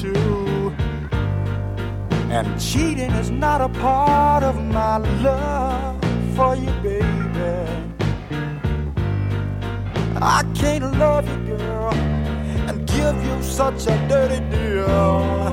too. And cheating is not a part of my love for you, baby. I can't love you, girl, and give you such a dirty deal.